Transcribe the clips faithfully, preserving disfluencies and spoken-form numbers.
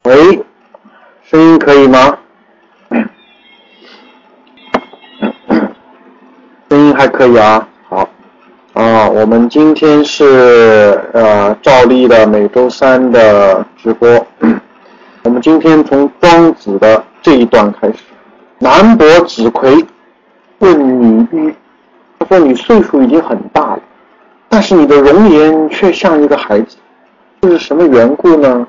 喂，声音可以吗？声音还可以啊，好啊，我们今天是呃照例的每周三的直播。我们今天从庄子的这一段开始。南伯子葵问女虞，他说你岁数已经很大了，但是你的容颜却像一个孩子，这是什么缘故呢？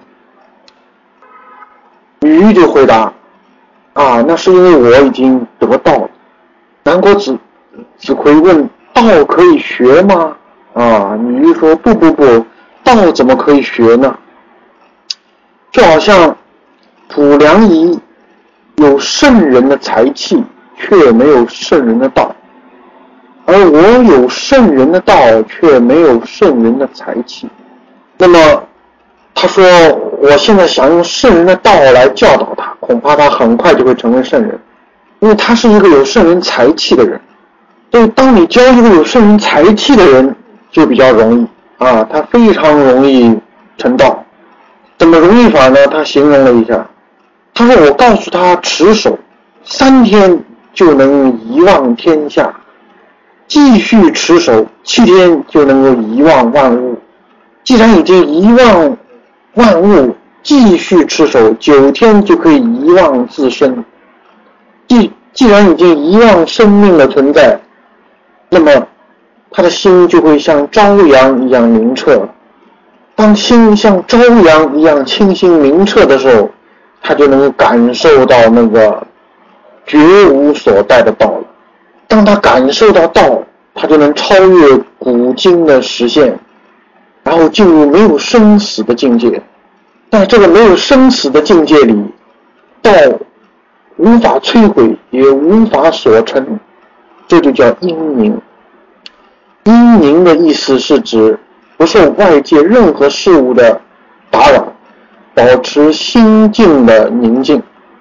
女虞就回答啊，那是因为我已经得道了。南伯子子葵问，道可以学吗？啊，女虞说不不不，道怎么可以学呢？就好像卜良仪有圣人的才气，却没有圣人的道，而我有圣人的道，却没有圣人的才气。那么他说我现在想用圣人的道来教导他，恐怕他很快就会成为圣人，因为他是一个有圣人才气的人。所以当你教一个有圣人才气的人就比较容易啊，他非常容易成道。怎么容易法呢？他形容了一下，他说我告诉他持守三天就能遗忘天下，继续持守七天就能够遗忘万物，既然已经遗忘万物，继续持守九天就可以遗忘自身。既既然已经遗忘生命的存在，那么他的心就会像朝阳一样明澈。当心像朝阳一样清新明澈的时候，他就能感受到那个绝无所待的道了。当他感受到道，他就能超越古今的实现，然后进入没有生死的境界。在这个没有生死的境界里，道无法摧毁，也无法所成，这就叫阴宁。阴宁的意思是指不受外界任何事物的打扰，保持心境的宁静。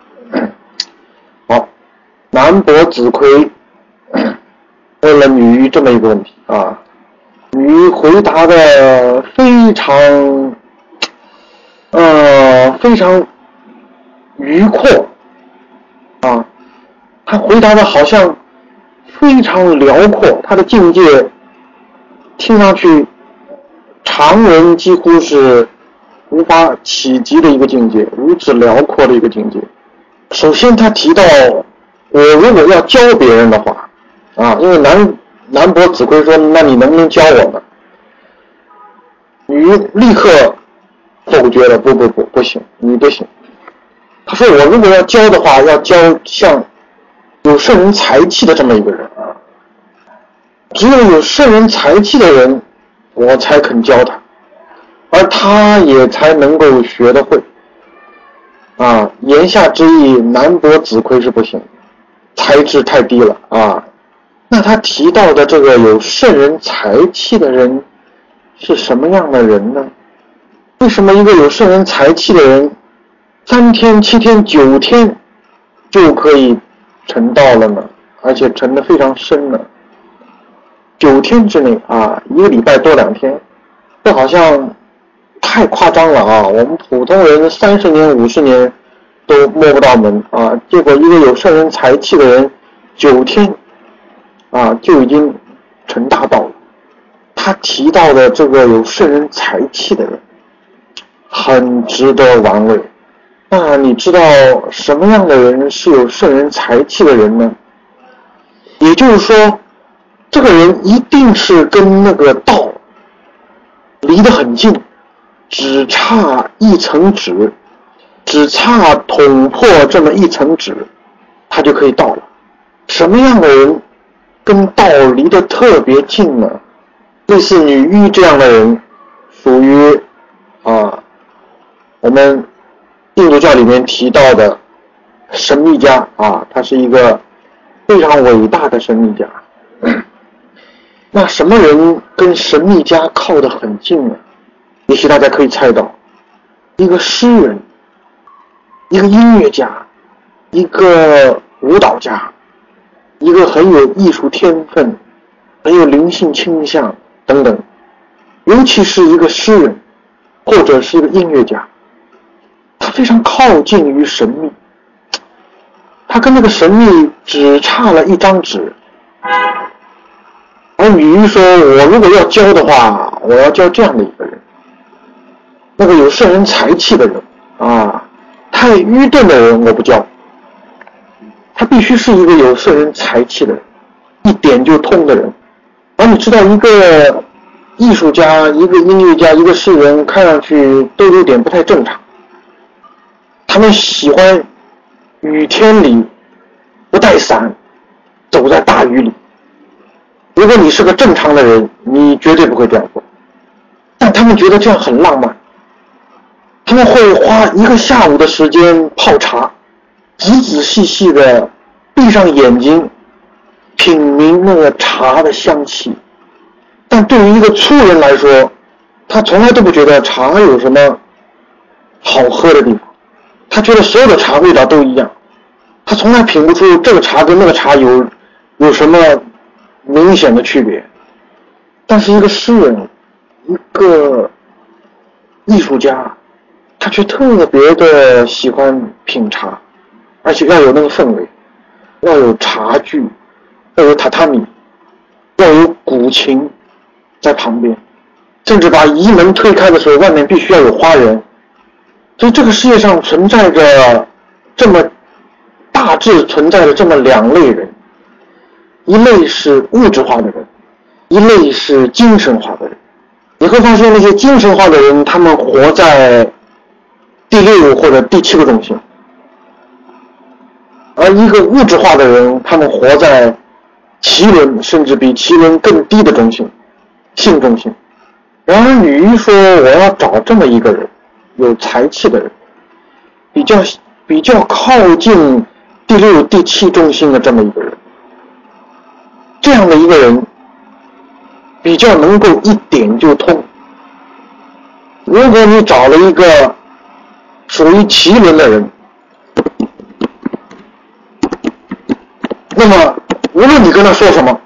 好，南伯子葵问了女虞这么一个问题啊，女虞回答的非常呃非常迂阔啊，她回答的好像非常辽阔，她的境界听上去常人几乎是无法企及的一个境界，如此辽阔的一个境界。首先他提到，我如果要教别人的话啊，因为南南伯子葵说，那你能不能教我呢？女虞立刻否决了，不不不不行，你不行。他说我如果要教的话，要教像有圣人才气的这么一个人啊，只有有圣人才气的人我才肯教他，而他也才能够学得会啊。言下之意，南伯子葵是不行，才智太低了啊。那他提到的这个有圣人才气的人是什么样的人呢？为什么一个有圣人才气的人三天七天九天就可以成道了呢？而且成得非常深呢？九天之内啊，一个礼拜多两天，这好像太夸张了啊！我们普通人三十年五十年都摸不到门啊，结果一个有圣人才气的人九天啊就已经成大道了。他提到的这个有圣人才气的人很值得玩味。那你知道什么样的人是有圣人才气的人呢？也就是说，这个人一定是跟那个道离得很近，只差一层纸，只差捅破这么一层纸，他就可以到了。什么样的人跟道离得特别近呢？类似女虞这样的人，属于啊我们印度教里面提到的神秘家啊，他是一个非常伟大的神秘家。那什么人跟神秘家靠得很近呢？也许大家可以猜到，一个诗人，一个音乐家，一个舞蹈家，一个很有艺术天分，很有灵性倾向等等，尤其是一个诗人或者是一个音乐家， 他非常靠近于神秘，他跟那个神秘只差了一张纸。而吕玉说，我如果要教的话，我要教这样的一个人，那个有圣人才气的人啊，太愚钝的人我不教，他必须是一个有圣人才气的人，一点就通的人。而你知道，一个艺术家、一个音乐家、一个诗人，看上去都有点不太正常。他们喜欢雨天里不带伞，走在大雨里。如果你是个正常的人，你绝对不会这样做。但他们觉得这样很浪漫，他们会花一个下午的时间泡茶，仔仔细细的闭上眼睛品茗那个茶的香气。但对于一个粗人来说，他从来都不觉得茶有什么好喝的地方，他觉得所有的茶味道都一样，他从来品不出这个茶跟那个茶有有什么明显的区别。但是一个诗人，一个艺术家，他却特别的喜欢品茶，而且要有那个氛围，要有茶具，要有榻榻米，要有古琴在旁边，甚至把移门推开的时候，外面必须要有花园。所以这个世界上存在着这么大致存在着这么两类人，一类是物质化的人，一类是精神化的人。你会发现那些精神化的人，他们活在第六或者第七个中心，而一个物质化的人，他们活在脐轮甚至比脐轮更低的中心，性中心。然而吕一说，我要找这么一个人，有才气的人，比较比较靠近第六第七中心的这么一个人，这样的一个人比较能够一点就通。如果你找了一个属于脐轮的人，那么无论你跟他说什么，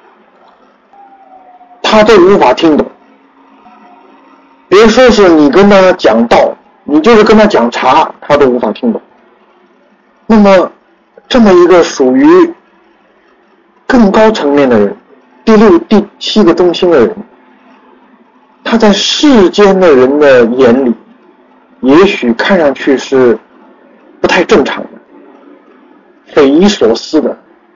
他都无法听懂。别说是你跟他讲道，你就是跟他讲茶，他都无法听懂。那么这么一个属于更高层面的人，第六第七个中心的人，他在世间的人的眼里也许看上去是不太正常的，匪夷所思的。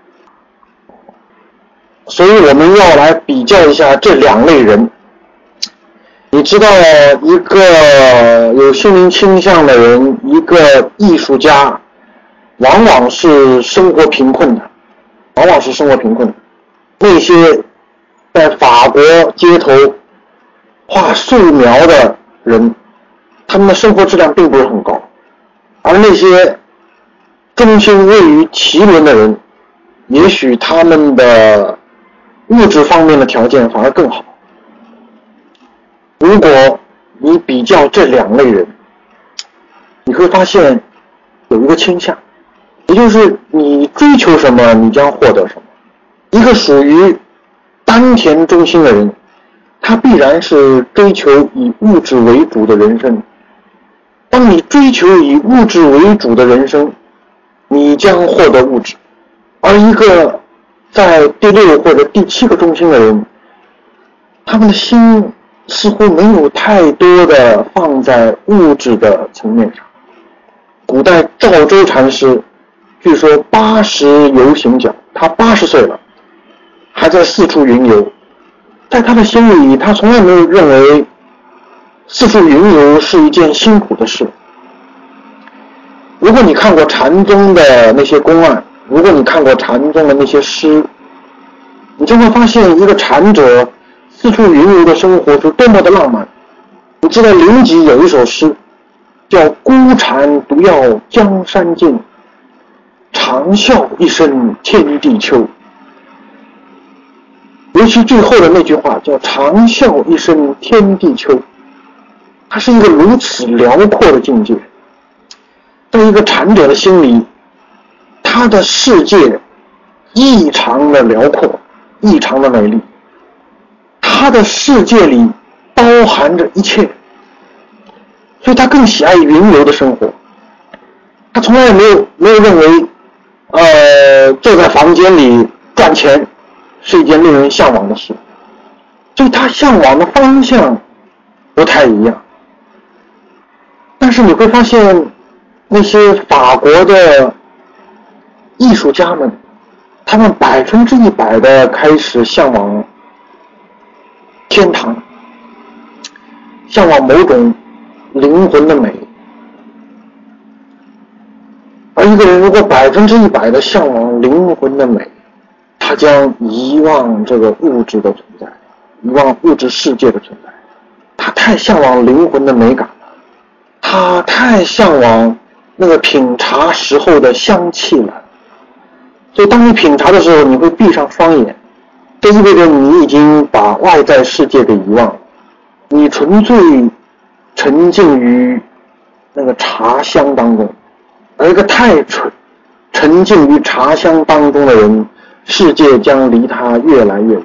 所以我们要来比较一下这两类人。你知道，一个有心灵倾向的人，一个艺术家，往往是生活贫困的，往往是生活贫困的。那些在法国街头画素描的人，他们的生活质量并不是很高，而那些中心位于脐轮的人，也许他们的物质方面的条件反而更好。如果你比较这两类人，你会发现有一个倾向，也就是你追求什么，你将获得什么。一个属于丹田中心的人，他必然是追求以物质为主的人生。当你追求以物质为主的人生，你将获得物质。而一个在第六或者第七个中心的人，他们的心似乎没有太多的放在物质的层面上。古代赵州禅师据说八十游行脚，他八十岁了，还在四处云游。在他的心里，他从来没有认为四处云游是一件辛苦的事。如果你看过禅宗的那些公案，如果你看过禅宗的那些诗，你就会发现一个禅者四处云游的生活是多么的浪漫。你知道林吉有一首诗叫孤禅独要江山尽，长啸一声天地秋。尤其最后的那句话叫长啸一声天地秋，它是一个如此辽阔的境界。在一个禅者的心里，他的世界异常的辽阔，异常的美丽，他的世界里包含着一切， 所以他更喜爱云游的生活。他从来没有没有认为，呃，坐在房间里赚钱是一件令人向往的事。所以他向往的方向不太一样。但是你会发现，那些法国的艺术家们，他们百分之一百的开始向往天堂，向往某种灵魂的美。而一个人如果百分之一百的向往灵魂的美，他将遗忘这个物质的存在，遗忘物质世界的存在。他太向往灵魂的美感了，他太向往那个品茶时候的香气了。所以当你品茶的时候，你会闭上双眼，这意味着你已经把外在世界给遗忘了，你纯粹沉浸于那个茶香当中。而一个太沉沉浸于茶香当中的人，世界将离他越来越远。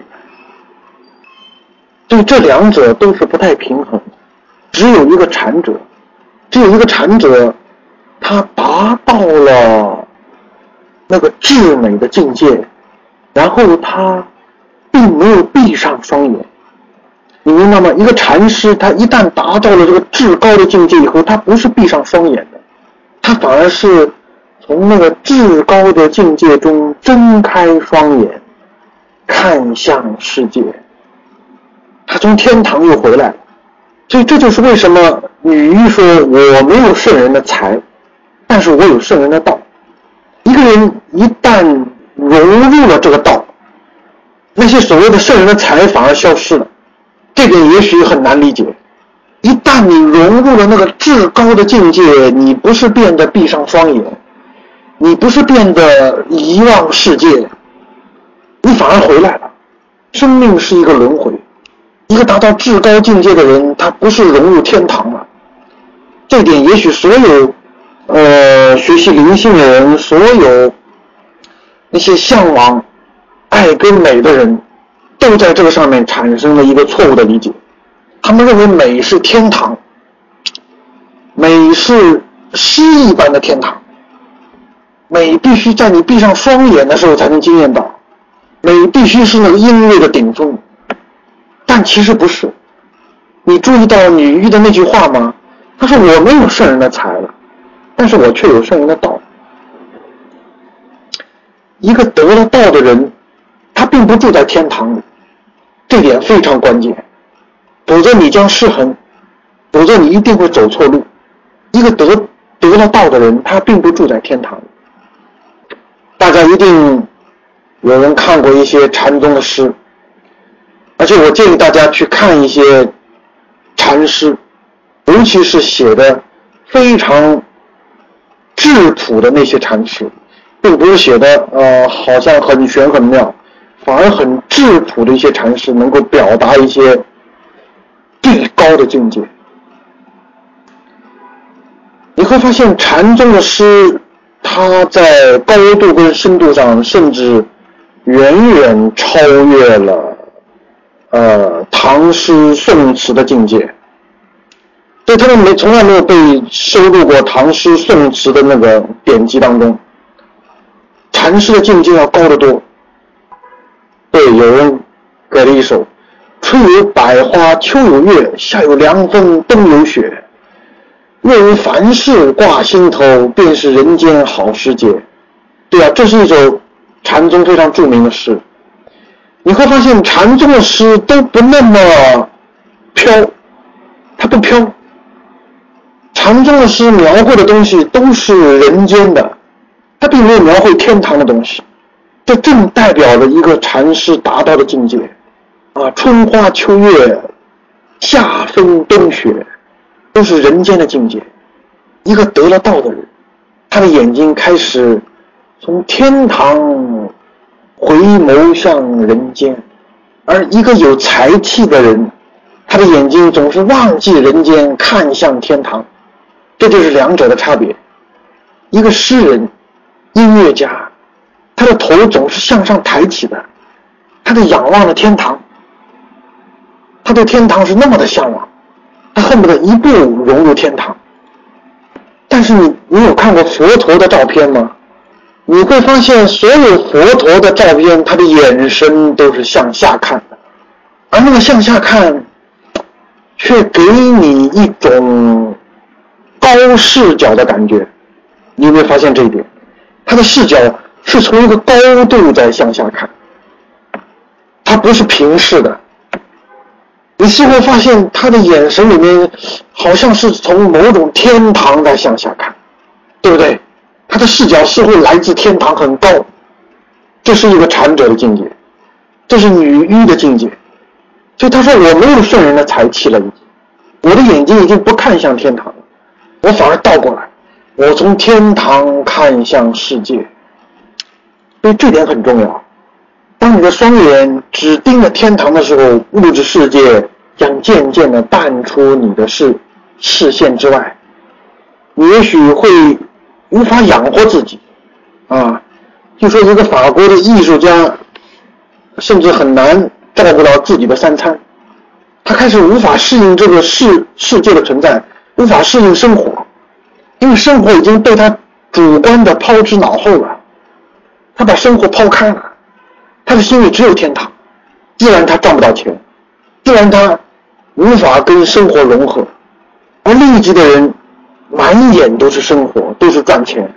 所以这两者都是不太平衡的。只有一个禅者，只有一个禅者，他达到了那个至美的境界，然后他并没有闭上双眼。你明白吗？一个禅师，他一旦达到了这个至高的境界以后，他不是闭上双眼的，他反而是从那个至高的境界中睁开双眼，看向世界。他从天堂又回来了。所以这就是为什么女医说，我没有圣人的才，但是我有圣人的道。一个人一旦融入了这个道，那些所谓的圣人的才反而消失了。这点也许很难理解。一旦你融入了那个至高的境界，你不是变得闭上双眼，你不是变得遗忘世界，你反而回来了。生命是一个轮回。一个达到至高境界的人，他不是融入天堂了。这点也许所有呃学习灵性的人，所有那些向往爱跟美的人，都在这个上面产生了一个错误的理解。他们认为美是天堂，美是诗一般的天堂，美必须在你闭上双眼的时候才能惊艳到，美必须是那个音乐的顶峰。但其实不是。你注意到女医的那句话吗？她说我没有圣人的才了，但是我却有圣人的道。一个得了道的人，他并不住在天堂里，这点非常关键，否则你将失衡，否则你一定会走错路。一个得得了道的人，他并不住在天堂里。大家一定有人看过一些禅宗的诗，而且我建议大家去看一些禅诗，尤其是写的非常质朴的那些禅诗，并不是写的呃好像很玄很妙，反而很质朴的一些禅诗，能够表达一些最高的境界。你会发现禅宗的诗，它在高度跟深度上甚至远远超越了呃唐诗宋词的境界，所以他们没从来没有被收录过唐诗宋词的那个典籍当中。禅师的境界要高得多。对，有人给了一首：春有百花，秋有月，夏有凉风，冬有雪。若无凡事挂心头，便是人间好时节。对啊，这是一首禅宗非常著名的诗。你会发现禅宗的诗都不那么飘，它不飘。禅宗的诗描绘的东西都是人间的，它并没有描绘天堂的东西。这正代表了一个禅师达到的境界啊！春花秋月，夏风冬雪，都是人间的境界。一个得了道的人，他的眼睛开始从天堂回眸向人间，而一个有才气的人，他的眼睛总是忘记人间，看向天堂。这就是两者的差别。一个诗人、音乐家，他的头总是向上抬起的，他在仰望着天堂，他对天堂是那么的向往。 他恨不得一步融入天堂。但是你你有看过佛陀的照片吗？你会发现所有佛陀的照片，他的眼神都是向下看的，而那个向下看却给你一种高视角的感觉。你有没有发现这一点？他的视角是从一个高度在向下看，他不是平视的。你是会发现他的眼神里面好像是从某种天堂在向下看，对不对？他的视角似乎来自天堂，很高。这是一个禅者的境界，这是女医的境界。所以他说，我没有圣人的才气了，已经，我的眼睛已经不看向天堂了，我反而倒过来，我从天堂看向世界。所以这点很重要。当你的双眼只盯着天堂的时候，物质世界将渐渐地淡出你的视视线之外，你也许会无法养活自己啊。就说一个法国的艺术家，甚至很难照顾到自己的三餐，他开始无法适应这个世世界的存在，无法适应生活，因为生活已经被他主观的抛之脑后了，他把生活抛开了，他的心里只有天堂，自然他赚不到钱，自然他无法跟生活融合。而另一极的人满眼都是生活，都是赚钱，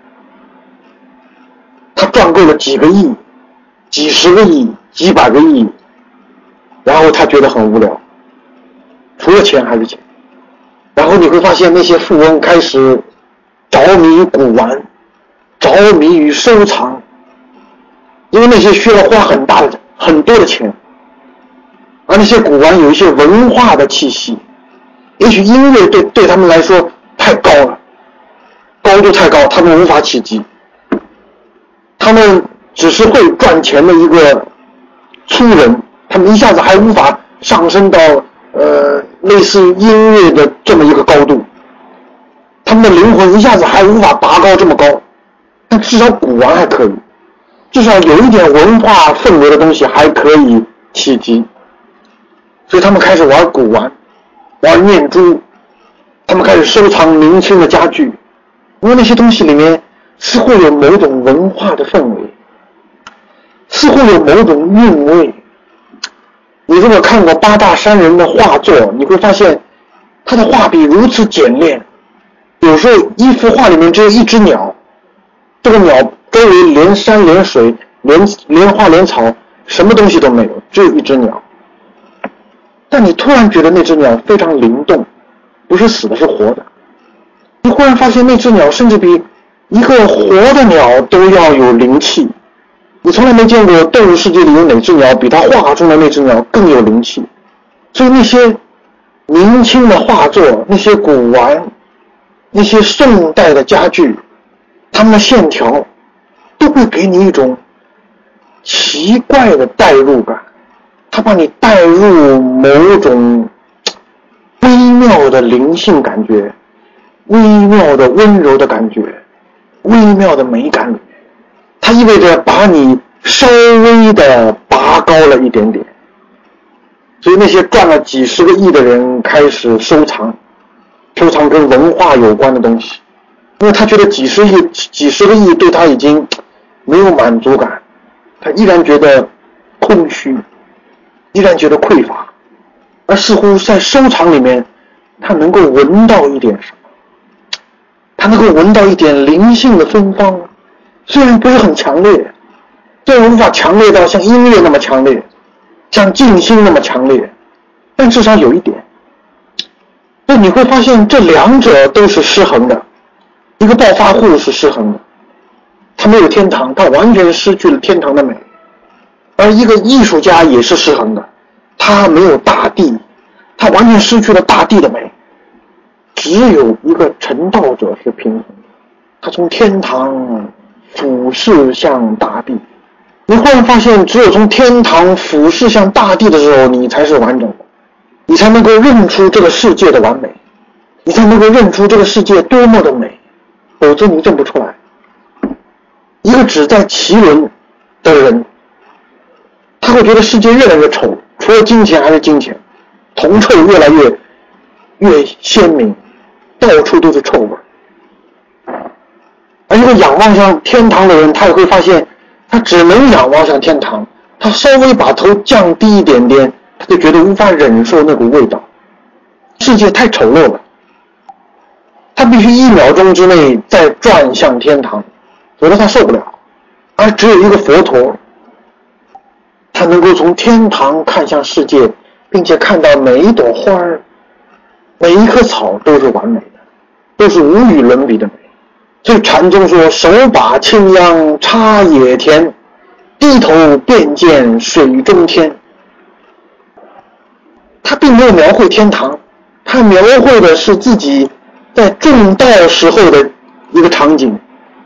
他赚够了几个亿，几十个亿，几百个亿，然后他觉得很无聊，除了钱还是钱。然后你会发现那些富翁开始着迷于古玩，着迷于收藏，因为那些需要花很大的很多的钱，而那些古玩有一些文化的气息，也许音乐对对他们来说太高了，高度太高，他们无法企及，他们只是会赚钱的一个粗人，他们一下子还无法上升到呃类似音乐的这么一个高度，他们的灵魂一下子还无法拔高这么高，但至少古玩还可以，至少有一点文化氛围的东西还可以企及。所以他们开始玩古玩，玩念珠，他们开始收藏明清的家具，因为那些东西里面似乎有某种文化的氛围，似乎有某种韵味。你如果看过八大山人的画作，你会发现他的画笔如此简练，有时候一幅画里面只有一只鸟，这个鸟周围连山连水连连花连草什么东西都没有，只有一只鸟，但你突然觉得那只鸟非常灵动，不是死的，是活的。你忽然发现那只鸟甚至比一个活的鸟都要有灵气，你从来没见过动物世界里有哪只鸟比它画中的那只鸟更有灵气。所以那些明清的画作，那些古玩，那些宋代的家具，它们的线条都会给你一种奇怪的代入感，它把你带入某种微妙的灵性感觉，微妙的温柔的感觉，微妙的美感里面，它意味着把你稍微的拔高了一点点。所以那些赚了几十个亿的人开始收藏，收藏跟文化有关的东西，因为他觉得几十亿几十个亿对他已经没有满足感，他依然觉得空虚，依然觉得匮乏，而似乎在收藏里面他能够闻到一点什么，他能够闻到一点灵性的芬芳，虽然不是很强烈，虽然无法强烈到像音乐那么强烈，像静心那么强烈，但至少有一点。那你会发现这两者都是失衡的，一个暴发户是失衡的，他没有天堂，他完全失去了天堂的美，而一个艺术家也是失衡的，他没有大地，他完全失去了大地的美。只有一个成道者是平衡的，他从天堂俯视向大地。你忽然发现只有从天堂俯视向大地的时候，你才是完整的，你才能够认出这个世界的完美，你才能够认出这个世界多么的美，否则你认不出来。一个只在其轮的人，他会觉得世界越来越丑，除了金钱还是金钱，铜臭越来越越鲜明，到处都是臭味。而一个仰望向天堂的人，他也会发现他只能仰望向天堂，他稍微把头降低一点点，他就觉得无法忍受那股味道，世界太丑陋了，他必须一秒钟之内再转向天堂，否则他受不了。而只有一个佛陀，他能够从天堂看向世界，并且看到每一朵花儿，每一棵草都是完美的，都是无与伦比的美。所以禅宗说，手把青秧插野田，低头便见水中天。他并没有描绘天堂，他描绘的是自己在种稻时候的一个场景。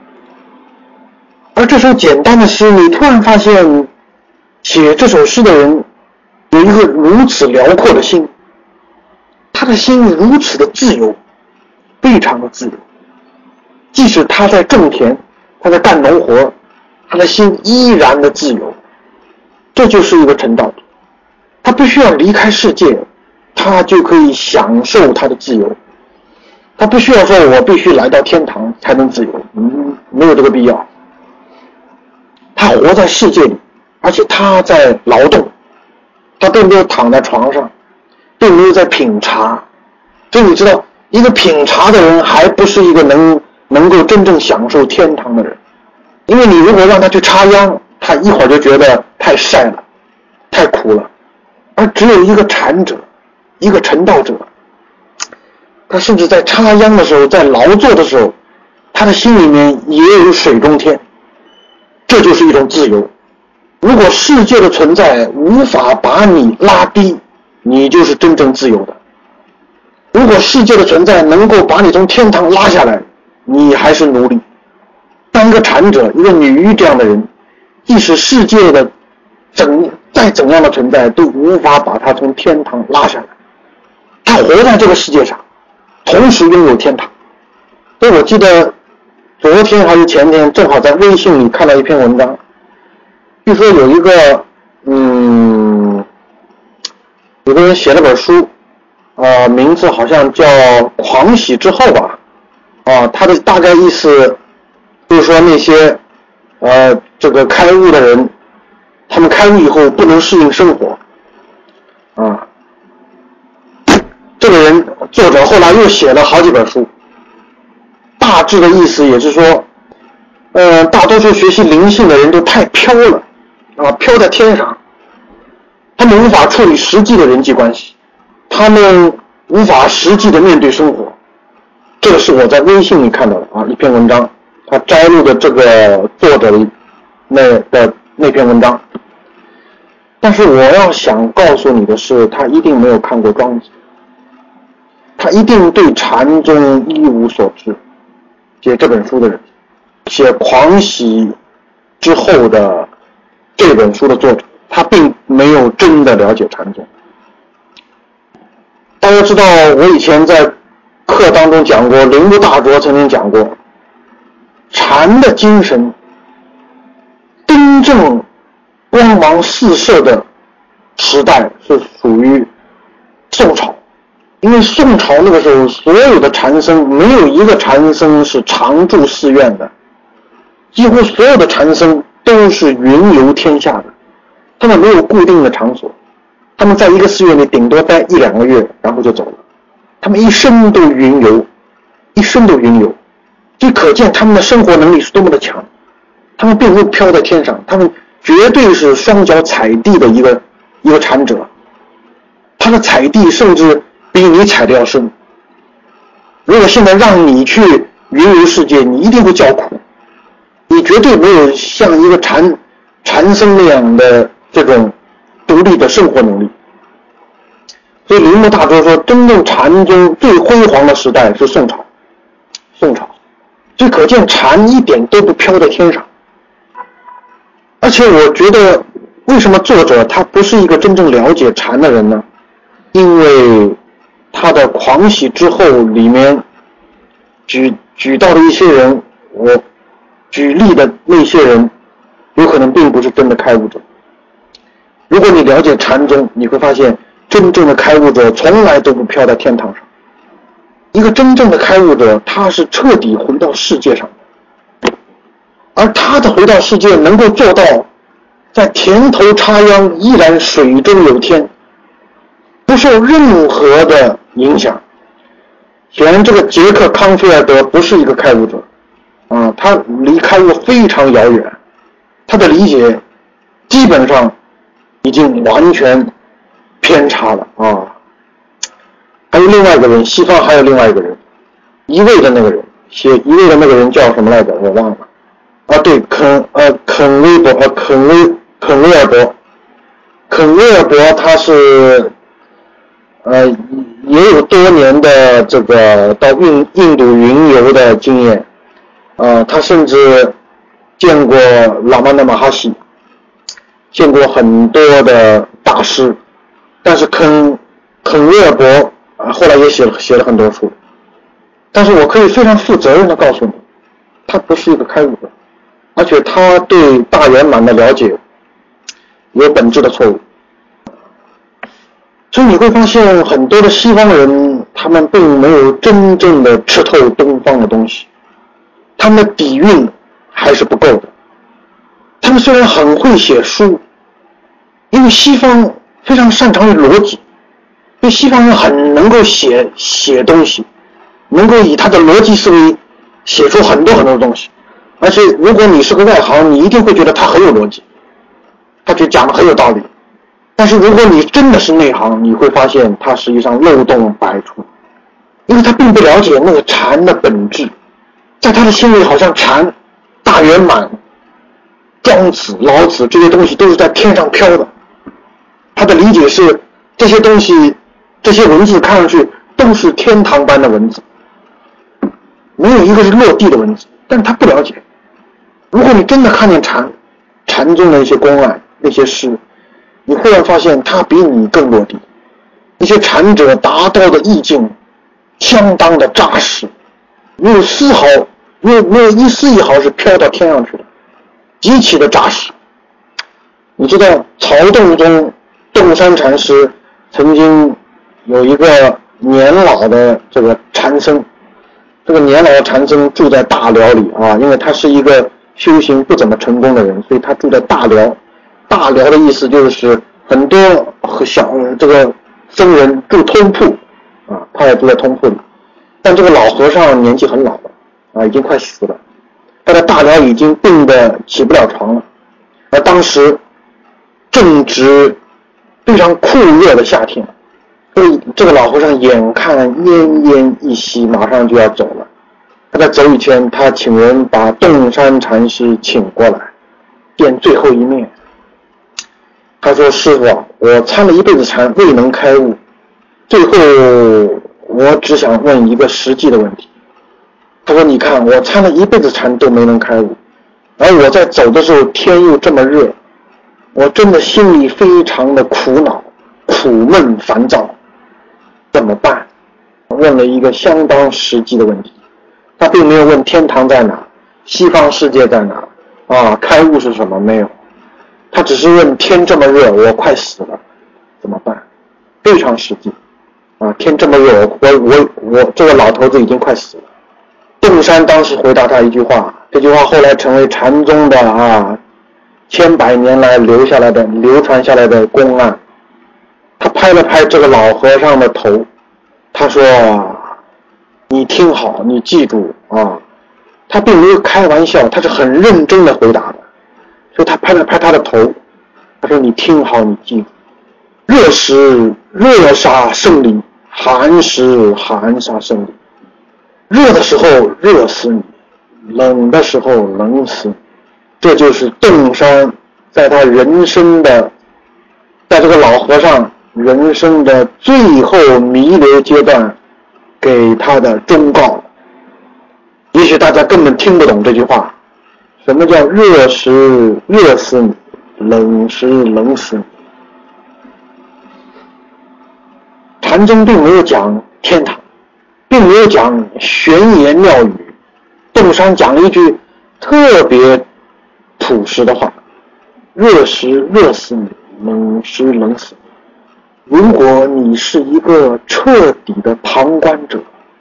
而这首简单的诗，你突然发现写这首诗的人有一个如此辽阔的心，他的心如此的自由，非常的自由。即使他在种田，他在干农活，他的心依然的自由。这就是一个成道者，他必须要离开世界，他就可以享受他的自由。他不需要说我必须来到天堂才能自由，嗯，没有这个必要。他活在世界里，而且他在劳动，他并没有躺在床上，并没有在品茶。所以你知道，一个品茶的人还不是一个能能够真正享受天堂的人，因为你如果让他去插秧，他一会儿就觉得太晒了，太苦了。而只有一个禅者，一个成道者，他甚至在插秧的时候，在劳作的时候，他的心里面也有水中天。这就是一种自由。如果世界的存在无法把你拉低，你就是真正自由的。如果世界的存在能够把你从天堂拉下来，你还是奴隶。当一个禅者，一个女瑜这样的人，即使世界的怎再怎样的存在都无法把他从天堂拉下来。他活在这个世界上，同时拥有天堂。所以我记得昨天还是前天，正好在微信里看到一篇文章，据说有一个嗯，有个人写了本书，呃，名字好像叫《狂喜之后》吧，啊，他的大概意思就是说那些呃这个开悟的人，他们开悟以后不能适应生活，啊，这个人作者后来又写了好几本书。大致的意思也是说，呃，大多数学习灵性的人都太飘了，啊，飘在天上，他们无法处理实际的人际关系，他们无法实际的面对生活。这个是我在微信里看到的啊，一篇文章，他摘录的这个作者的那的那篇文章。但是我要想告诉你的是，他一定没有看过庄子，他一定对禅宗一无所知。写这本书的人，写《狂喜之后》的这本书的作者，他并没有真的了解禅宗。大家知道，我以前在课当中讲过，铃木大拙曾经讲过，禅的精神真正光芒四射的时代是属于宋朝。因为宋朝那个时候，所有的禅僧没有一个禅僧是常住寺院的，几乎所有的禅僧都是云游天下的，他们没有固定的场所，他们在一个寺院里顶多待一两个月，然后就走了。他们一生都云游，一生都云游，所以可见他们的生活能力是多么的强。他们并不飘在天上，他们绝对是双脚踩地的一个一个禅者，他的踩地甚至比你踩得要深。如果现在让你去云游世界，你一定会叫苦，你绝对没有像一个禅禅僧那样的这种独立的生活能力。所以铃木大拙说，真正禅宗最辉煌的时代是宋朝。宋朝，所以可见禅一点都不飘在天上。而且我觉得，为什么作者他不是一个真正了解禅的人呢？因为他的《狂喜之后》里面举举到的一些人，我举例的那些人，有可能并不是真的开悟者。如果你了解禅宗，你会发现真正的开悟者从来都不飘在天堂上， 一个真正的开悟者，他是彻底回到世界上，而他的回到世界能够做到在田头插秧依然水中有天，不受任何的影响。显然这个杰克康菲尔德不是一个开悟者啊，他离开悟非常遥远，他的理解基本上已经完全偏差了啊。还有另外一个人，西方还有另外一个人，一位的那个人，写一位的那个人叫什么来着？我忘了。啊，对，肯呃肯威伯呃肯威肯威尔伯，肯威尔伯他是呃也有多年的这个到印印度云游的经验，呃，他甚至见过喇嘛的马哈西，见过很多的大师，但是肯肯威尔伯啊后来也写了写了很多书，但是我可以非常负责任的告诉你，他不是一个开悟者，而且他对大圆满的了解有本质的错误。所以你会发现很多的西方人，他们并没有真正的吃透东方的东西，他们的底蕴还是不够的。他们虽然很会写书，因为西方非常擅长于逻辑，因为西方人很能够写写东西，能够以他的逻辑思维写出很多很多的东西，而且如果你是个外行，你一定会觉得他很有逻辑，他就讲的很有道理。但是如果你真的是内行，你会发现他实际上漏洞百出，因为他并不了解那个禅的本质。在他的心里好像禅、大圆满、庄子、老子这些东西都是在天上飘的，他的理解是这些东西这些文字看上去都是天堂般的文字，没有一个是落地的文字，但是他不了解。如果你真的看见禅禅宗的一些公案那些诗，你忽然发现他比你更落地，那些禅者达到的意境相当的扎实，没有丝毫没有没有一丝一毫是飘到天上去的，极其的扎实。你知道曹洞宗洞山禅师曾经有一个年老的这个禅僧，这个年老的禅僧住在大寮里啊，因为他是一个修行不怎么成功的人，所以他住在大寮。大寮的意思就是很多和小这个僧人住通铺啊，他也住在通铺里。但这个老和尚年纪很老了啊，已经快死了，他的大寮已经病得起不了床了。而当时正值非常酷热的夏天，所以这个老和尚眼看奄奄一息，马上就要走了。他在走以前，他请人把洞山禅师请过来见最后一面。他说：师父啊，我参了一辈子禅未能开悟，最后我只想问一个实际的问题。他说：你看我参了一辈子禅都没能开悟，而我在走的时候天又这么热，我真的心里非常的苦恼苦闷烦躁，怎么办？问了一个相当实际的问题。他并没有问天堂在哪，西方世界在哪啊，开悟是什么，没有。他只是问天这么热，我快死了，怎么办？非常实际啊！天这么热，我我我这个老头子已经快死了。洞山当时回答他一句话，这句话后来成为禅宗的啊千百年来留下来的流传下来的公案。他拍了拍这个老和尚的头，他说：你听好，你记住啊！他并没有开玩笑，他是很认真的回答的。所以他拍了拍他的头，他说：你听好，你记住，热时热杀生灵，寒时寒杀生灵。热的时候热死你，冷的时候冷死你。这就是洞山在他人生的，在这个老和尚人生的最后弥留阶段给他的忠告。也许大家根本听不懂这句话，什么叫热时热死你，冷时冷死你？禅宗并没有讲天堂，并没有讲玄言妙语。洞山讲了一句特别朴实的话：热时热死你，冷时冷死你。如果你是一个彻底的旁观者，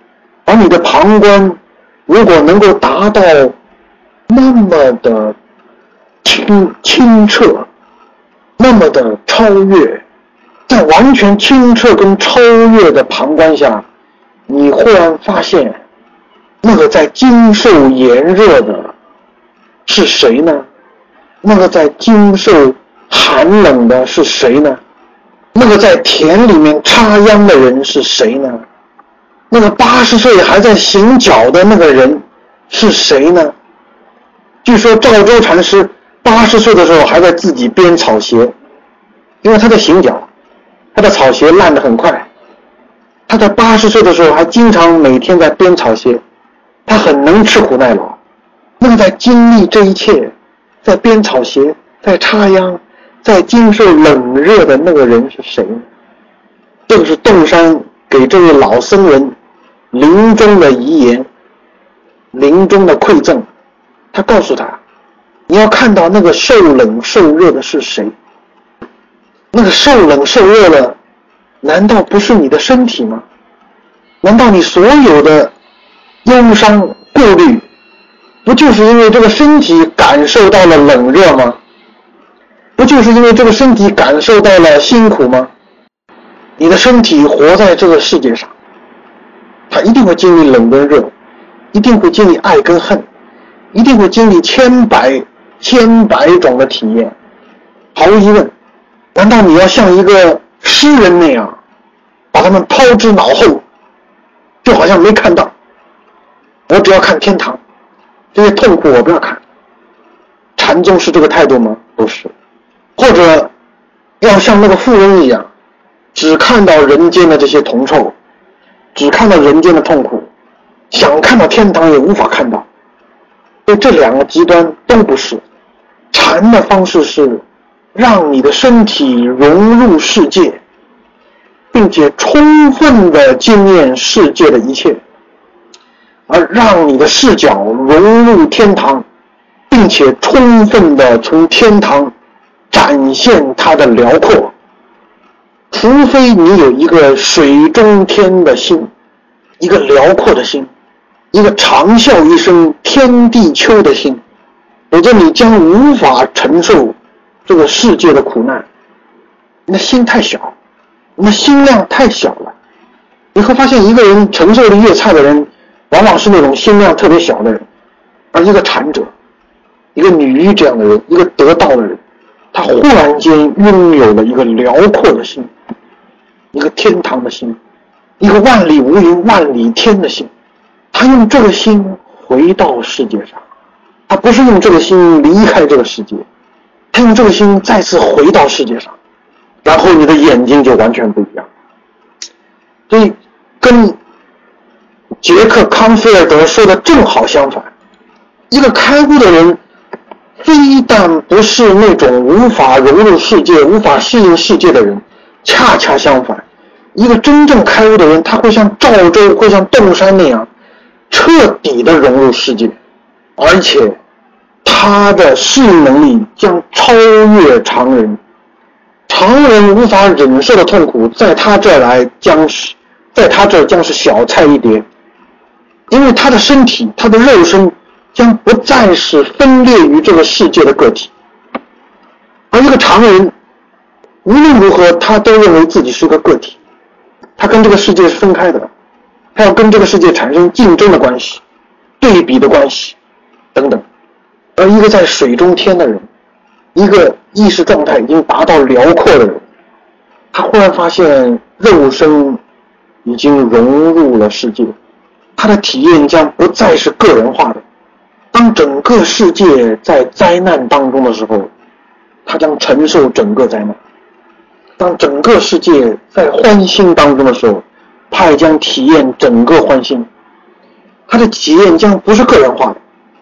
而你的旁观如果能够达到那么的清清澈，那么的超越，在完全清澈跟超越的旁观下，你忽然发现那个在经受炎热的是谁呢？那个在经受寒冷的是谁呢？那个在田里面插秧的人是谁呢？那个八十岁还在行脚的那个人是谁呢？据说赵州禅师八十岁的时候还在自己编草鞋，因为他在行脚，他的草鞋烂得很快。他在八十岁的时候还经常每天在编草鞋，他很能吃苦耐劳。那个在经历这一切，在编草鞋，在插秧，在经受冷热的那个人是谁呢？这个是洞山给这位老僧人临终的遗言，临终的馈赠。他告诉他，你要看到那个受冷受热的是谁。那个受冷受热的难道不是你的身体吗？难道你所有的忧伤顾虑不就是因为这个身体感受到了冷热吗？不就是因为这个身体感受到了辛苦吗？你的身体活在这个世界上，它一定会经历冷跟热，一定会经历爱跟恨，一定会经历千百千百种的体验。毫无疑问，难道你要像一个诗人那样把他们抛之脑后，就好像没看到？我只要看天堂，这些痛苦我不要看。禅宗是这个态度吗？不是。或者要像那个妇人一样，只看到人间的这些铜臭，只看到人间的痛苦，想看到天堂也无法看到。所以这两个极端都不是。禅的方式是让你的身体融入世界，并且充分的经验世界的一切，而让你的视角融入天堂，并且充分的从天堂展现它的辽阔。除非你有一个水中天的心，一个辽阔的心，一个长啸一声天地秋的心，否则你将无法承受这个世界的苦难。你的心太小，你的心量太小了。你会发现一个人承受力越差的人，往往是那种心量特别小的人。而一个禅者，一个女医这样的人，一个得道的人，他忽然间拥有了一个辽阔的心，一个天堂的心，一个万里无云万里天的心。他用这个心回到世界上，他不是用这个心离开这个世界，他用这个心再次回到世界上，然后你的眼睛就完全不一样。所以跟杰克康菲尔德说的正好相反，一个开悟的人非但不是那种无法融入世界无法适应世界的人，恰恰相反，一个真正开悟的人，他会像赵州会像洞山那样彻底的融入世界，而且他的适应能力将超越常人。常人无法忍受的痛苦，在他这儿来将是在他这儿将是小菜一碟，因为他的身体他的肉身将不再是分裂于这个世界的个体。而一个常人无论如何他都认为自己是个个体，他跟这个世界是分开的，他要跟这个世界产生竞争的关系，对比的关系等等。而一个在水中天的人，一个意识状态已经达到辽阔的人，他忽然发现肉身已经融入了世界，他的体验将不再是个人化的。当整个世界在灾难当中的时候，他将承受整个灾难；当整个世界在欢欣当中的时候，他也将体验整个欢欣。他的体验将不是个人化的。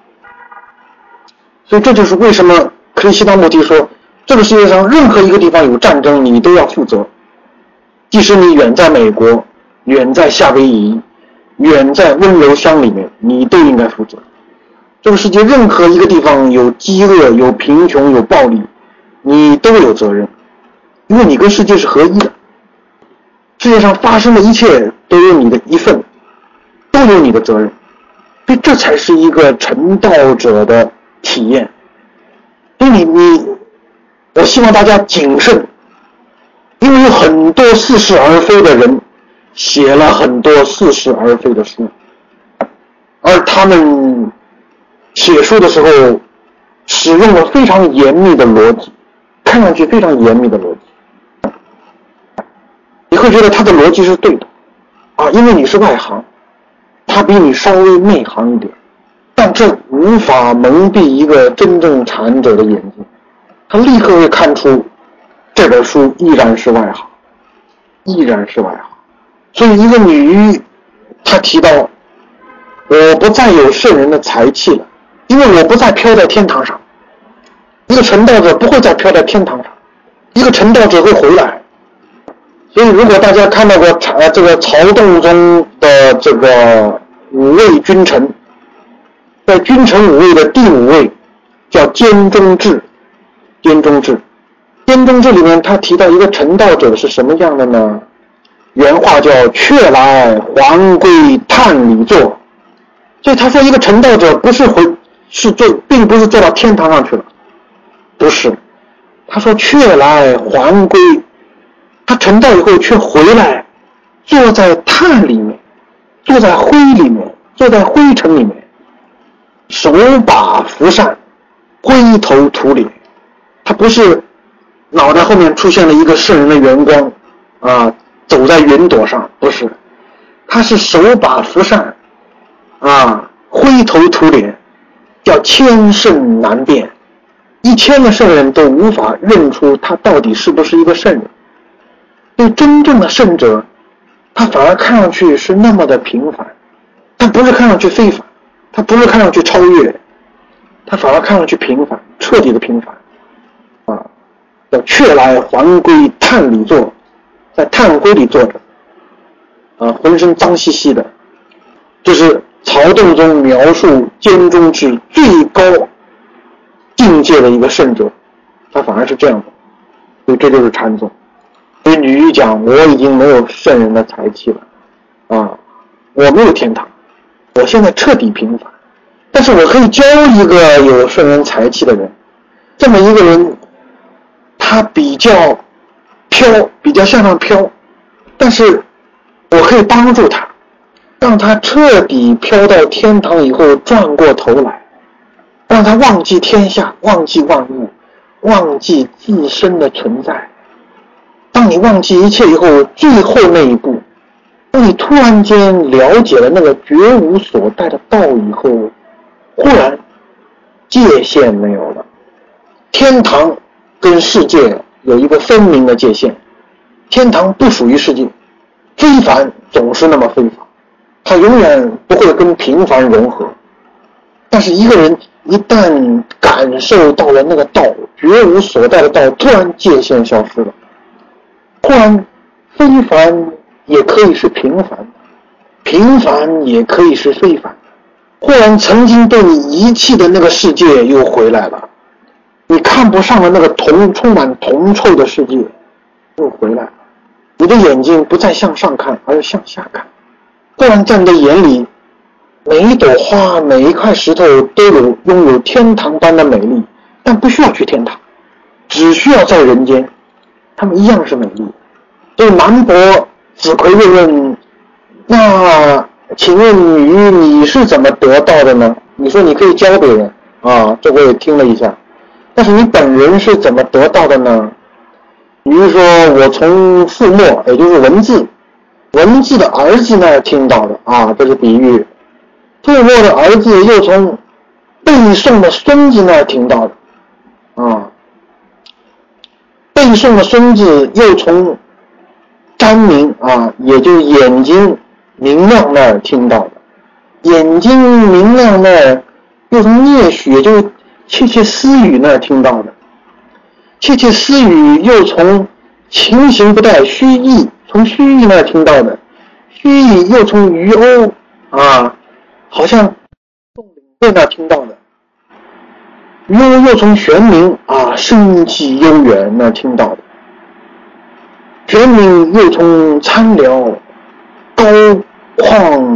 所以这就是为什么克里希那穆提说，这个世界上任何一个地方有战争，你都要负责。即使你远在美国，远在夏威夷，远在温柔乡里面，你都应该负责。这个世界任何一个地方有饥饿，有贫穷，有暴力，你都有责任，因为你跟世界是合一的。世界上发生的一切都有你的一份， 都有你的责任。所以这才是一个成道者的体验。所以你你，我希望大家谨慎，因为有很多似是而非的人写了很多似是而非的书，而他们写书的时候使用了非常严密的逻辑，看上去非常严密的逻辑，你会觉得他的逻辑是对的啊，因为你是外行，他比你稍微内行一点，但这无法蒙蔽一个真正禅者的眼睛，他立刻会看出这本书依然是外行，依然是外行。所以一个女，她提到我不再有圣人的才气了，因为我不再飘在天堂上。一个成道者不会再飘在天堂上，一个成道者会回来。所以如果大家看到过呃这个曹洞宗的这个五位君臣，在君臣五位的第五位叫监中志，监中志，监中志里面他提到一个成道者是什么样的呢？原话叫却来还归探里坐。所以他说一个成道者不是回是坐，并不是坐到天堂上去了，不是，他说却来还归，他成道以后却回来坐在炭里面，坐在灰里面，坐在灰尘里面，手把扶扇，灰头土脸。他不是脑袋后面出现了一个圣人的圆光啊，走在云朵上，不是，他是手把扶扇啊，灰头土脸，叫千圣难辨，一千个圣人都无法认出他到底是不是一个圣人。对真正的圣者，他反而看上去是那么的平凡，他不是看上去非凡，他不是看上去超越，他反而看上去平凡，彻底的平凡啊，叫却来还归炭里坐，在炭灰里坐着啊，浑身脏兮兮的。这是曹洞宗描述监中志最高境界的一个圣者，他反而是这样的。所以这就是禅宗。所以吕讲，我已经没有圣人的才气了啊，我没有天堂，我现在彻底平凡，但是我可以教一个有圣人才气的人。这么一个人，他比较飘，比较向上飘，但是我可以帮助他，让他彻底飘到天堂以后转过头来，让他忘记天下，忘记万物，忘记自身的存在。当你忘记一切以后，最后那一步，当你突然间了解了那个绝无所待的道以后，忽然界限没有了，天堂跟世界有一个分明的界限，天堂不属于世界，非凡总是那么非凡，它永远不会跟平凡融合。但是一个人一旦感受到了那个道，绝无所待的道，突然界限消失了，忽然非凡也可以是平凡，平凡也可以是非凡，忽然曾经被你遗弃的那个世界又回来了，你看不上的那个铜充满铜臭的世界又回来了，你的眼睛不再向上看，而是向下看，忽然在你的眼里，每一朵花，每一块石头都有拥有天堂般的美丽，但不需要去天堂，只需要在人间，它们一样是美丽。所以南伯子奎又问，那请问女你是怎么得到的呢？你说你可以教别人啊，这我也听了一下，但是你本人是怎么得到的呢？女说我从父墨，也就是文字文字的儿子那儿听到的啊，这是比喻。父墨的儿子又从背诵的孙子那儿听到的啊，背诵的孙子又从瞻明啊，也就是眼睛明亮那儿听到的，眼睛明亮那儿又从聂许，也就是窃窃私语那儿听到的，窃窃私语又从情形不待虚意，从虚意那儿听到的，虚意又从余欧啊，好像洞领会那儿听到的，余欧又从玄冥啊，生气悠远那儿听到的，玄冥又从参辽高旷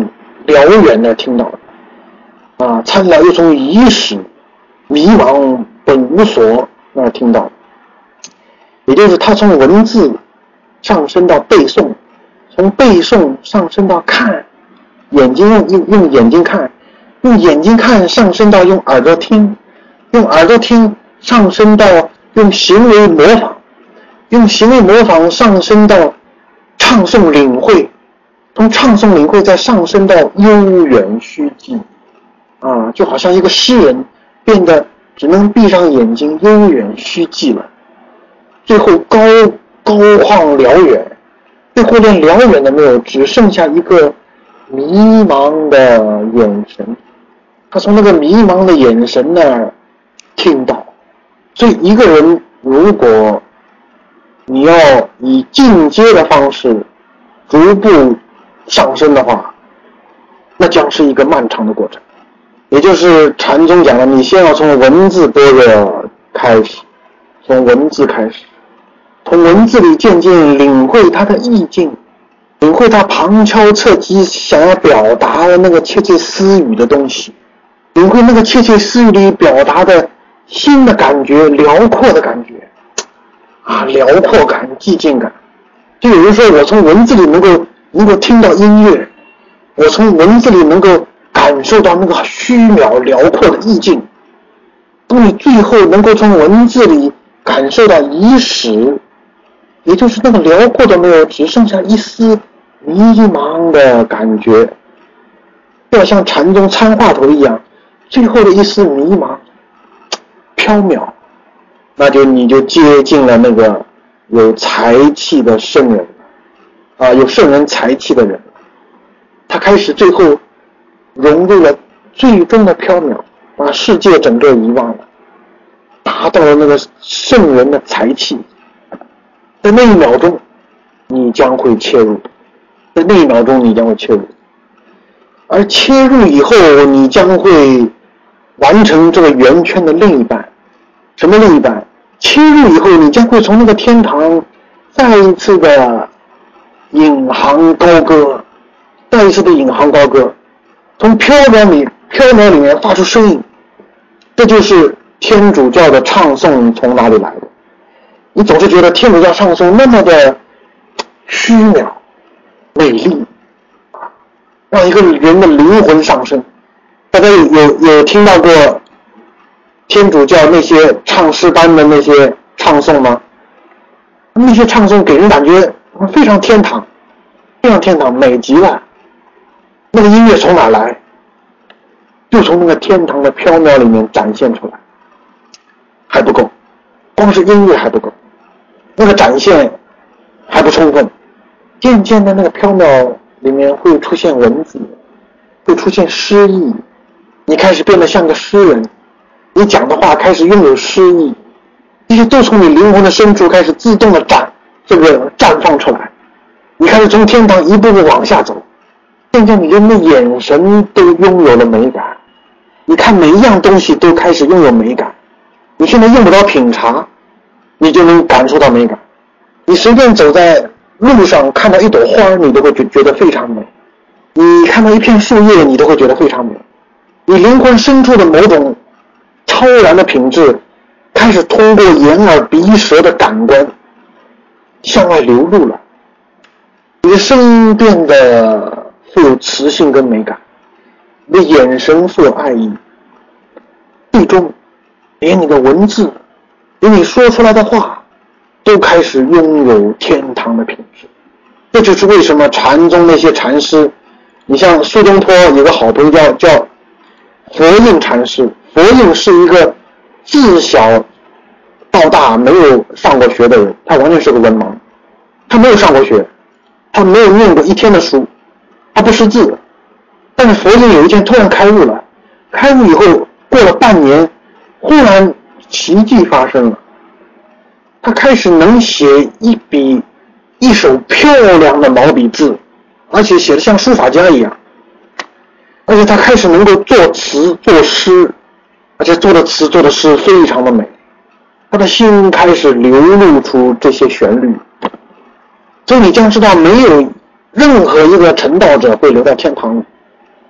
辽远的听到的，啊，参了又从遗始迷茫本无所那儿听到的，也就是他从文字上升到背诵，从背诵上升到看，眼睛用用用眼睛看，用眼睛看上升到用耳朵听，用耳朵听上升到用行为模仿，用行为模仿上升到唱诵领会，从唱诵领会再上升到悠远虚寂，啊，就好像一个诗人变得只能闭上眼睛悠远虚寂了，最后高高旷辽远，最后连辽远的没有，只剩下一个迷茫的眼神。他从那个迷茫的眼神那儿听到，所以一个人如果你要以进阶的方式逐步上升的话，那将是一个漫长的过程。也就是禅宗讲的，你先要从文字般若开始，从文字开始，从文字里渐渐领会它的意境，领会它旁敲侧击想要表达的那个窃窃私语的东西，领会那个窃窃私语里表达的新的感觉，辽阔的感觉啊，辽阔感，寂静感。就有人说我从文字里能够能够听到音乐，我从文字里能够感受到那个虚渺辽阔的意境。当你最后能够从文字里感受到遗始，也就是那个辽阔都没有，只剩下一丝迷茫的感觉，要像禅宗参话头一样，最后的一丝迷茫缥缈，那就你就接近了那个有才气的圣人啊，有圣人才气的人，他开始最后融入了最终的缥缈，把世界整个遗忘了，达到了那个圣人的才气。在那一秒钟你将会切入，在那一秒钟你将会切入，而切入以后你将会完成这个圆圈的另一半。什么另一半？切入以后你将会从那个天堂再一次的引吭高歌，再一次的引吭高歌，从缥缈里缥缈里面发出声音。这就是天主教的唱诵从哪里来的。你总是觉得天主教唱诵那么的虚渺美丽，让一个人的灵魂上升。大家有有有听到过天主教那些唱诗班的那些唱诵吗？那些唱诵给人感觉非常天堂，非常天堂，美极了。那个音乐从哪来？就从那个天堂的缥缈里面展现出来，还不够，光是音乐还不够，那个展现还不充分。渐渐的那个缥缈里面会出现文字，会出现诗意，你开始变得像个诗人，你讲的话开始拥有诗意，这些都从你灵魂的深处开始自动的展这个绽放出来。你开始从天堂一步步往下走，渐渐你人的眼神都拥有了美感，你看每一样东西都开始拥有美感。你现在用不着品茶，你就能感受到美感。你随便走在路上看到一朵花，你都会觉得非常美，你看到一片树叶，你都会觉得非常美。你灵魂深处的某种超然的品质开始通过眼耳鼻舌的感官向外流露了，你的声音变得富有磁性跟美感，你的眼神富有爱意，最终连你的文字，连你说出来的话都开始拥有天堂的品质。这就是为什么禅宗那些禅师，你像苏东坡有个好朋友叫叫佛印禅师。佛印是一个自小到大没有上过学的人，他完全是个文盲，他没有上过学，他没有念过一天的书，他不识字。但是佛印有一天突然开悟了，开悟以后过了半年，忽然奇迹发生了，他开始能写一笔一手漂亮的毛笔字，而且写得像书法家一样，而且他开始能够作词作诗，而且做的词做的诗非常的美，他的心开始流露出这些旋律。所以你将知道，没有任何一个成道者会留在天堂里，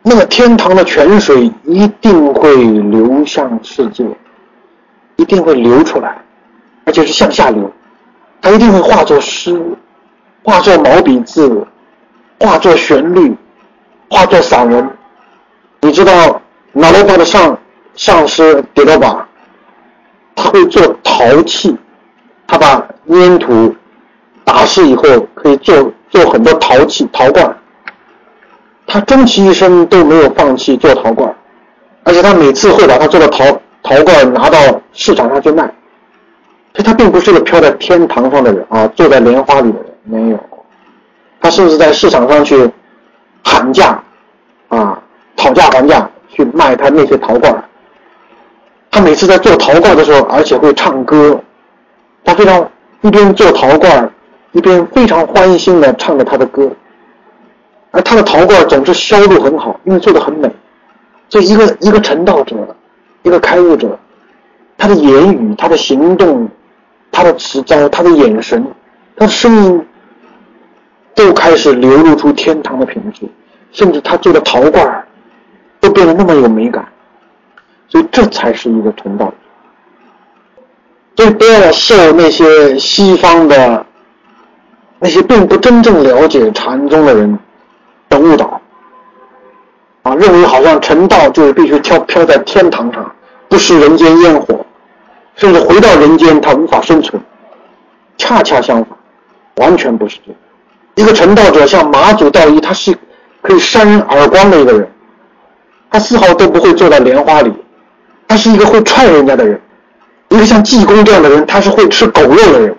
那么天堂的泉水一定会流向世界，一定会流出来，而且是向下流，它一定会化作诗，化作毛笔字，化作旋律，化作散文。你知道那罗巴的上上师迪罗巴，他会做陶器，他把粘土打湿以后可以做做很多陶器陶罐，他终其一生都没有放弃做陶罐，而且他每次会把他做的陶陶罐拿到市场上去卖。所以他并不是个飘在天堂上的人啊，坐在莲花里的人，没有。他甚至在市场上去喊价啊，讨价还价去卖他那些陶罐。他每次在做陶罐的时候，而且会唱歌，他非常一边做陶罐一边非常欢欣地唱着他的歌。而他的陶罐总是销路很好，因为做得很美。所以一个一个成道者，一个开悟者，他的言语，他的行动，他的持招，他的眼神，他的声音都开始流露出天堂的品质，甚至他做的陶罐都变得那么有美感。所以这才是一个成道者。所以不要受那些西方的那些并不真正了解禅宗的人的误导啊，认为好像成道就是必须飘飘在天堂上，不食人间烟火，甚至回到人间他无法生存。恰恰相反，完全不是这样。一个成道者像马祖道一，他是可以扇人耳光的一个人，他丝毫都不会坐在莲花里，他是一个会踹人家的人。一个像济公这样的人，他是会吃狗肉的人。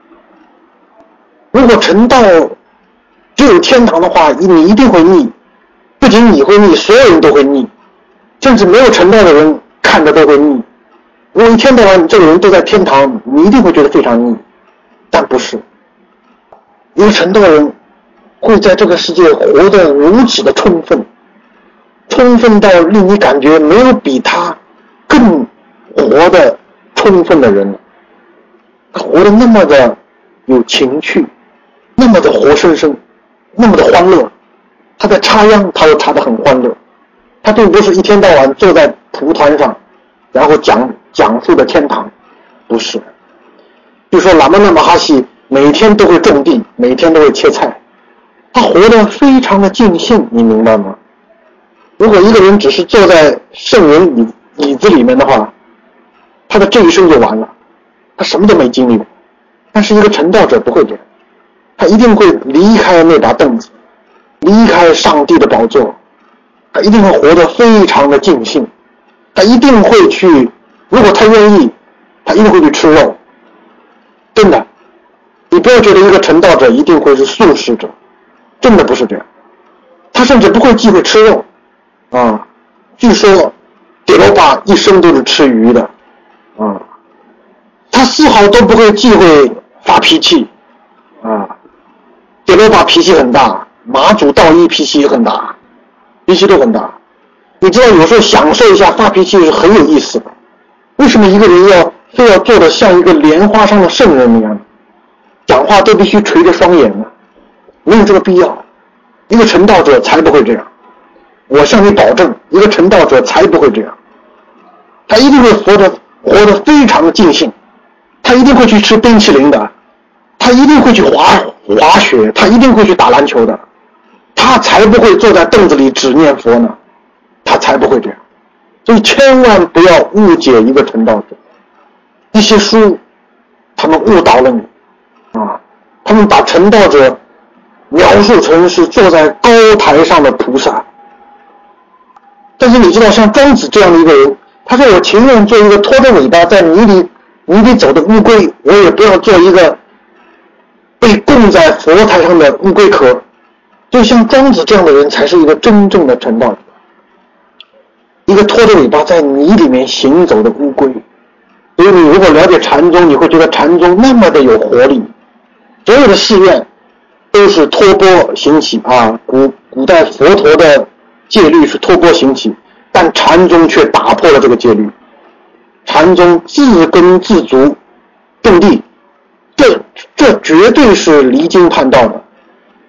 如果成道只有天堂的话，你一定会腻，不仅你会腻，所有人都会腻，甚至没有成道的人看着都会腻。如果一天到晚这个人都在天堂，你一定会觉得非常腻。但不是，一个成道的人会在这个世界活得如此的充分，充分到令你感觉没有比他更活得充分的人。他活得那么的有情趣，那么的活生生，那么的欢乐。他在插秧，他又插得很欢乐。他并不是一天到晚坐在蒲团上，然后讲讲述的天堂，不是。就说喇嘛那玛哈西每天都会种地，每天都会切菜，他活得非常的尽兴，你明白吗？如果一个人只是坐在圣人椅椅子里面的话，他的这一生就完了，他什么都没经历过。但是一个成道者不会这样，他一定会离开那把凳子，离开上帝的宝座，他一定会活得非常的尽兴，他一定会去，如果他愿意，他一定会去吃肉。真的，你不要觉得一个成道者一定会是素食者，真的不是这样。他甚至不会忌讳吃肉啊。据说迪罗巴一生都是吃鱼的啊，他丝毫都不会忌讳发脾气啊。迪罗巴脾气很大，马祖道一脾气也很大，脾气都很大。你知道有时候享受一下发脾气是很有意思的。为什么一个人要非要做得像一个莲花上的圣人一样，讲话都必须垂着双眼呢？没有这个必要。一个成道者才不会这样，我向你保证，一个成道者才不会这样。他一定会活得活得非常的尽兴，他一定会去吃冰淇淋的，他一定会去滑滑雪，他一定会去打篮球的，他才不会坐在凳子里只念佛呢，他才不会这样。所以千万不要误解一个成道者。一些书他们误导了你啊，他们把成道者描述成是坐在高台上的菩萨。但是你知道像庄子这样的一个人，他说我情愿做一个拖着尾巴在泥里泥里走的乌龟，我也不要做一个被供在佛台上的乌龟壳。就像庄子这样的人才是一个真正的成道者，一个拖着尾巴在泥里面行走的乌龟。所以你如果了解禅宗，你会觉得禅宗那么的有活力。所有的寺院都是托钵行起啊，古古代佛陀的戒律是托钵行起，但禅宗却打破了这个戒律。禅宗自耕自足种地，这这绝对是离经叛道的。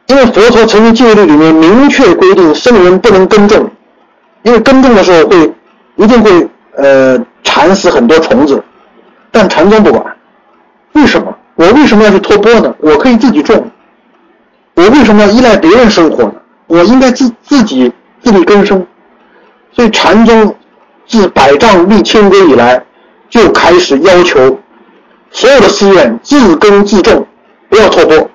因为佛陀曾经戒律里面明确规定僧人不能耕种，因为耕种的时候会一定会呃缠死很多虫子，但禅宗不管。为什么？我为什么要去托钵呢？我可以自己种。我为什么要依赖别人生活呢？我应该自自己自力更生。所以禅宗自百丈立清规以来，就开始要求所有的寺院自耕自种，不要托钵。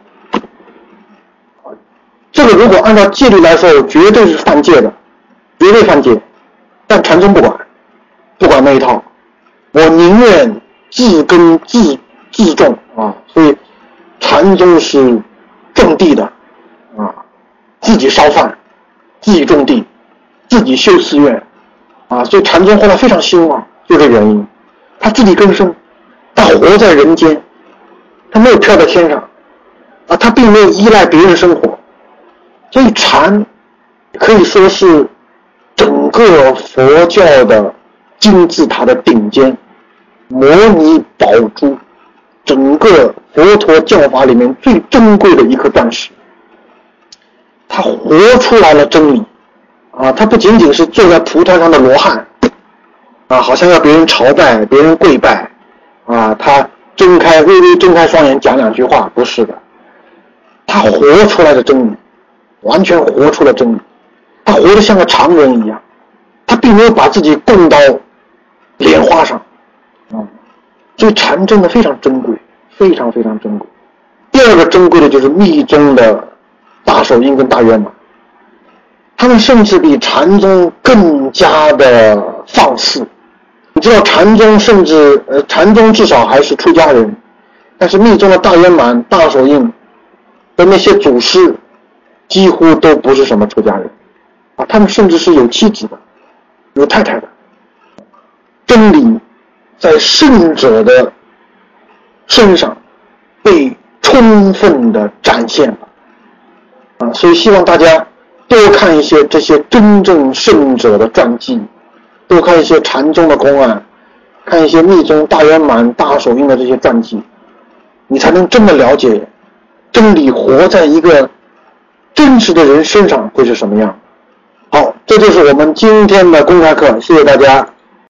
这个如果按照戒律来说，绝对是犯戒的，绝对犯戒。但禅宗不管，不管那一套，我宁愿自耕自自种啊。所以禅宗是种地的啊，自己烧饭，自己种地，自己修寺院啊。所以禅宗后来非常兴旺，就这原因，他自力更生，他活在人间，他没有飘在天上啊，他并没有依赖别人生活。所以禅可以说是整个佛教的金字塔的顶尖，摩尼宝珠，整个佛陀教法里面最珍贵的一颗钻石。他活出来了真理啊，他不仅仅是坐在蒲团上的罗汉啊，好像要别人朝拜别人跪拜啊，他睁开微微睁开双眼讲两句话，不是的，他活出来的真理，完全活出了真理。他活得像个常人一样，他并没有把自己供到莲花上啊。所以禅真的非常珍贵，非常非常珍贵。第二个珍贵的就是密宗的大手印跟大圆满，他们甚至比禅宗更加的放肆。你知道禅宗甚至呃禅宗至少还是出家人，但是密宗的大圆满大手印的那些祖师几乎都不是什么出家人啊，他们甚至是有妻子的，有太太的。真理在圣者的身上被充分的展现了啊，所以希望大家多看一些这些真正圣者的传记，多看一些禅宗的公案，看一些密宗大圆满大手印的这些传记，你才能真的了解真理活在一个真实的人身上会是什么样。好，这就是我们今天的公开课，谢谢大家。